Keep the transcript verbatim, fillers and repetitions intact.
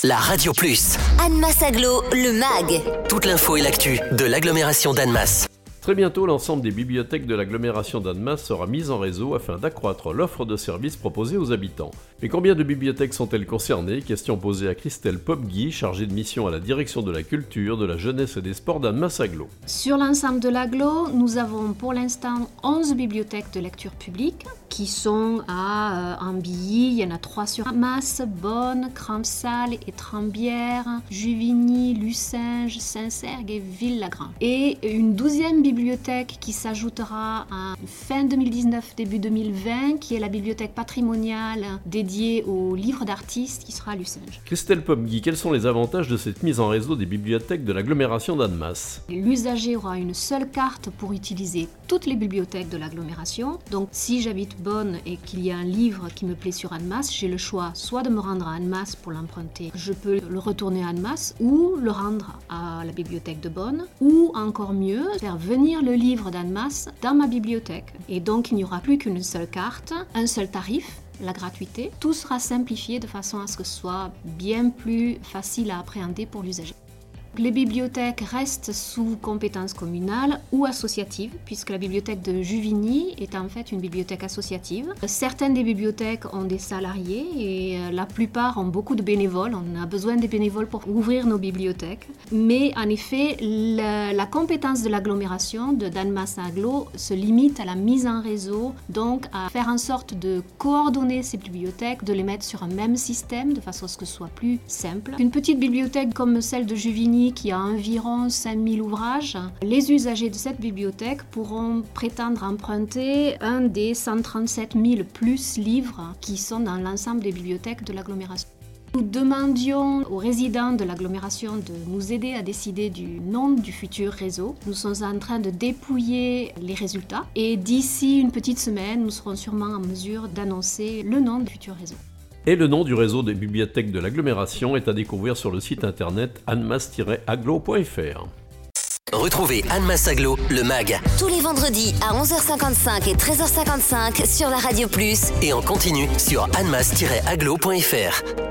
la Radio Plus. Annemasse Agglo, le mag. Toute l'info et l'actu de l'agglomération d'Annemasse. Très bientôt, l'ensemble des bibliothèques de l'agglomération d'Annemasse sera mise en réseau afin d'accroître l'offre de services proposée aux habitants. Mais combien de bibliothèques sont-elles concernées? Question posée à Christelle Popgui, chargée de mission à la direction de la culture, de la jeunesse et des sports d'Annemasse Agglo. Sur l'ensemble de l'agglo, nous avons pour l'instant onze bibliothèques de lecture publique qui sont à euh, Ambilly, il y en a trois sur Annemasse, Bonn, Crampsal et Trambières, Juvigny, Lucinge, Saint-Sergue et Villagrand. Et une douzième bibliothèque qui s'ajoutera en fin deux mille dix-neuf, début deux mille vingt, qui est la bibliothèque patrimoniale dédiée aux livres d'artistes qui sera à Lucinge. Christelle Popgui, quels sont les avantages de cette mise en réseau des bibliothèques de l'agglomération d'Annemasse? L'usager aura une seule carte pour utiliser toutes les bibliothèques de l'agglomération. Donc si j'habite Bonn et qu'il y a un livre qui me plaît sur Annemasse, j'ai le choix soit de me rendre à Annemasse pour l'emprunter, je peux le retourner à Annemasse, ou le rendre à la bibliothèque de Bonn, ou encore mieux, faire venir le livre d'Annemasse dans ma bibliothèque. Et donc il n'y aura plus qu'une seule carte, un seul tarif, la gratuité. Tout sera simplifié de façon à ce que ce soit bien plus facile à appréhender pour l'usager. Les bibliothèques restent sous compétence communale ou associative, puisque la bibliothèque de Juvigny est en fait une bibliothèque associative. Certaines des bibliothèques ont des salariés et la plupart ont beaucoup de bénévoles. On a besoin des bénévoles pour ouvrir nos bibliothèques. Mais en effet, la, la compétence de l'agglomération de d'Annemasse Agglo se limite à la mise en réseau, donc à faire en sorte de coordonner ces bibliothèques, de les mettre sur un même système de façon à ce que ce soit plus simple. Une petite bibliothèque comme celle de Juvigny qui a environ cinq mille ouvrages, les usagers de cette bibliothèque pourront prétendre emprunter un des cent trente-sept mille plus livres qui sont dans l'ensemble des bibliothèques de l'agglomération. Nous demandions aux résidents de l'agglomération de nous aider à décider du nom du futur réseau. Nous sommes en train de dépouiller les résultats et d'ici une petite semaine, nous serons sûrement en mesure d'annoncer le nom du futur réseau. Et le nom du réseau des bibliothèques de l'agglomération est à découvrir sur le site internet annemasse tiret agglo point f r. Retrouvez Annemasse Agglo, le mag. Tous les vendredis à onze heures cinquante-cinq et treize heures cinquante-cinq sur la Radio Plus. Et en continu sur annemasse tiret agglo point f r.